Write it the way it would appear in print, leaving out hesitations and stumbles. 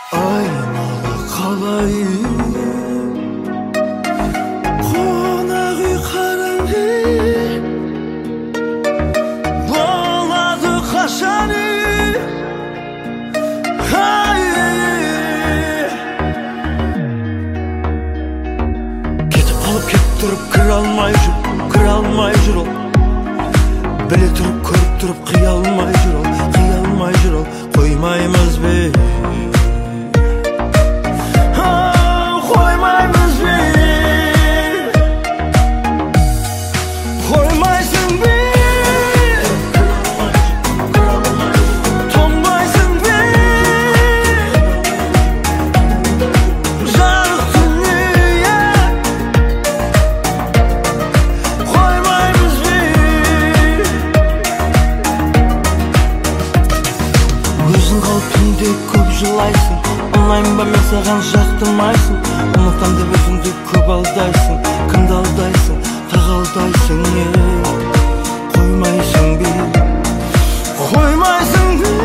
айнала қалайын қонақ үй қараңғы болады қашан кетіп қалып кетіп тұрып кіре алмай жүр ол біле тұрып көріп тұрып қия алмай жүр ол қоймаймыз бе қоймаймыз бе қоймайсың бе тоңбайсың бе жарық дүние қоймаймыз бе өзің қалып түнде көп жылайсың ұнаймын ба мен саған жақтырмайсың ұмытам деп өзіңді көп алдайсың кімді алдайсың тағы алдайсың қоймайсың бе қоймайсың бе